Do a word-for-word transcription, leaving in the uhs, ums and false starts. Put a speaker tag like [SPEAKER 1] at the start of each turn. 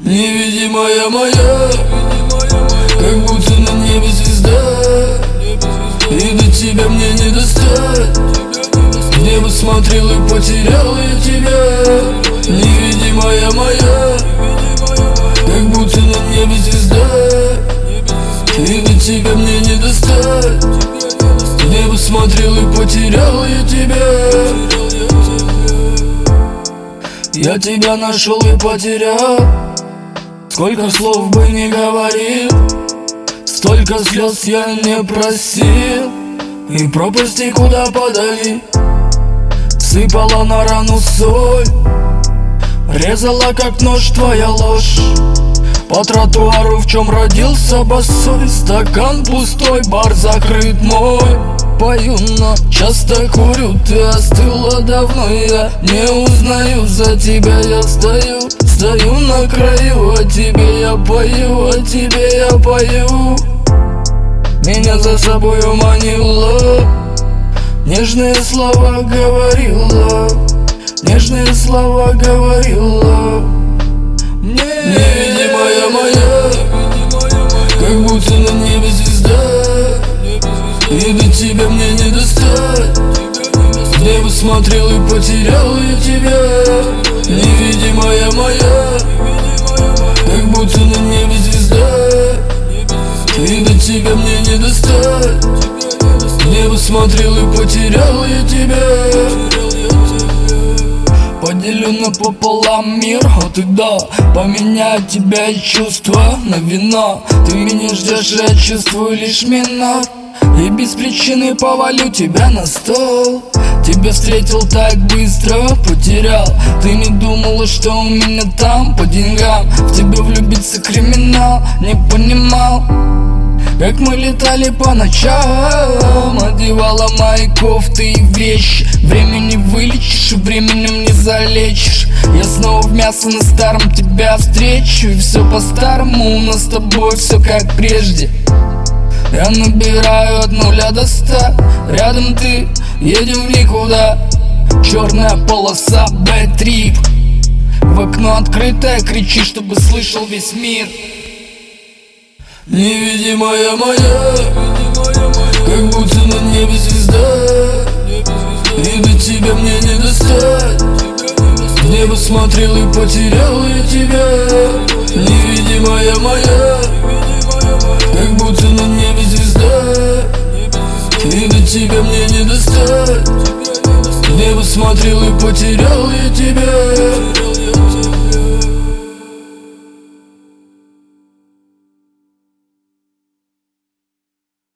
[SPEAKER 1] Невидимая моя, как будто на небе звезда, и до тебя мне не достать. В небо смотрел и потерял я тебя. Невидимая моя, как будто на небе звезда, и до тебя мне не достать. В небо смотрел и потерял я тебя. Я тебя нашел и потерял. Сколько слов бы не говорил, столько слез я не просил, и пропасти куда подали. Сыпала на рану соль, резала как нож твоя ложь. По тротуару, в чем родился босой, стакан пустой, бар закрыт мой. Пою, но часто курю, ты остыла давно, я не узнаю, за тебя я стою. Стою на краю, о тебе я пою, о тебе я пою. Меня за собою манила, нежные слова говорила, нежные слова говорила. Невидимая моя, как будто на небе звезда, и до тебя мне не достать. В небо смотрел и потерял я тебя. Невидимая моя, как будто на небе звезда, и до тебя мне не достать. В небо смотрел и потерял я тебя. Поделю напополам мир, а ты да, поменяю тебя и чувства на вино. Ты меня ждешь, я чувствую лишь минут, и без причины повалю тебя на стол. Тебя встретил так быстро, потерял. Ты не думала, что у меня там по деньгам. В тебя влюбиться криминал, не понимал, как мы летали по ночам. Одевала мои кофты и вещи. Время не вылечишь и временем не залечишь. Я снова в мясо на старом тебя встречу, и все по-старому, у нас с тобой все как прежде. Я набираю от нуля до ста, рядом ты, едем в никуда. Черная полоса, бэд-трип. В окно открытое, кричи, чтобы слышал весь мир. Невидимая моя, как будто на небе звезда, и до тебя мне не достать. В небо смотрел и потерял я тебя. Невидимая моя, как будто на небе звезда, и до тебя мне не достать. В небо смотрел и потерял я тебя.